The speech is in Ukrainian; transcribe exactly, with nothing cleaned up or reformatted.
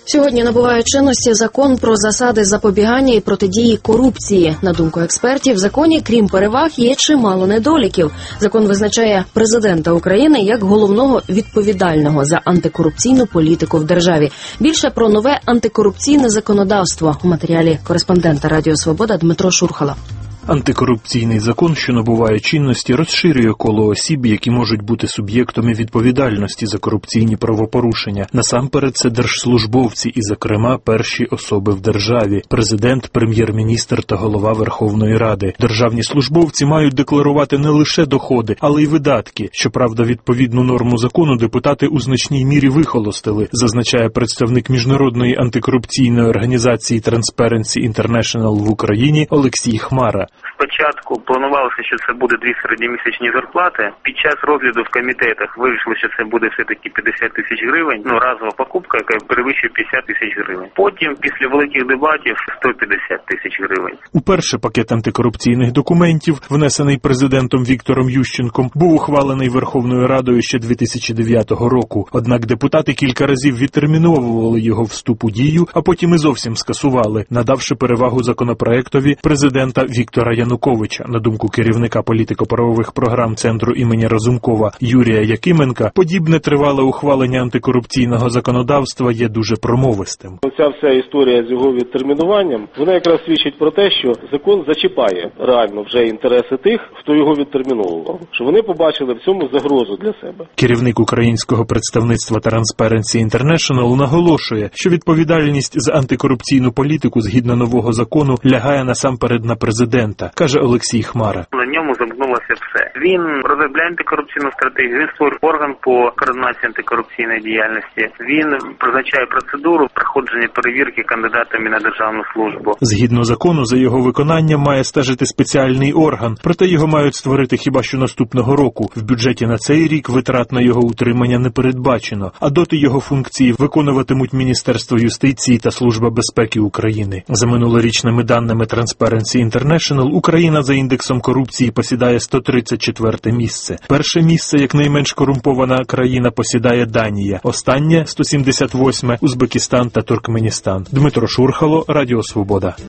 Сьогодні набуває чинності закон про засади запобігання і протидії корупції. На думку експертів, в законі, крім переваг, є чимало недоліків. Закон визначає президента України як головного відповідального за антикорупційну політику в державі. Більше про нове антикорупційне законодавство у матеріалі кореспондента Радіо Свобода Дмитро Шурхала. Антикорупційний закон, що набуває чинності, розширює коло осіб, які можуть бути суб'єктами відповідальності за корупційні правопорушення. Насамперед, це держслужбовці і, зокрема, перші особи в державі – президент, прем'єр-міністр та голова Верховної Ради. Державні службовці мають декларувати не лише доходи, але й видатки. Щоправда, відповідну норму закону депутати у значній мірі вихолостили, зазначає представник міжнародної антикорупційної організації Transparency International в Україні Олексій Хмара. Спочатку планувалося, що це буде дві середньомісячні зарплати. Під час розгляду в комітетах вирішили, що це буде все-таки п'ятдесят тисяч гривень, ну разова покупка, яка перевищує п'ятдесят тисяч гривень. Потім, після великих дебатів, сто п'ятдесят тисяч гривень. Уперше пакет антикорупційних документів, внесений президентом Віктором Ющенком, був ухвалений Верховною Радою ще дві тисячі дев'ятого року. Однак депутати кілька разів відтерміновували його вступ у дію, а потім і зовсім скасували, надавши перевагу законопроектові президента Віктора Януковича. На думку керівника політико-правових програм Центру імені Разумкова Юрія Якименка, подібне тривале ухвалення антикорупційного законодавства є дуже промовистим. Оця вся історія з його відтермінуванням, вона якраз свідчить про те, що закон зачіпає реально вже інтереси тих, хто його відтерміновував, що вони побачили в цьому загрозу для себе. Керівник українського представництва Transparency International наголошує, що відповідальність за антикорупційну політику згідно нового закону лягає насамперед на президента, каже Олексій Хмара. На ньому замкнулося все. Він розробляє антикорупційну стратегію, він створює орган по координації антикорупційної діяльності. Він призначає процедуру проходження перевірки кандидатами на державну службу. Згідно закону, за його виконанням має стежити спеціальний орган, проте його мають створити хіба що наступного року. В бюджеті на цей рік витрат на його утримання не передбачено, а доти його функції виконуватимуть Міністерство юстиції та Служба безпеки України. За минулорічними даними Transparency International, Україна за індексом корупції посідає сто тридцять четверте місце. Перше місце, як найменш корумпована країна, посідає Данія. Останнє – сто сімдесят восьме – Узбекистан та Туркменістан. Дмитро Шурхало, Радіо Свобода.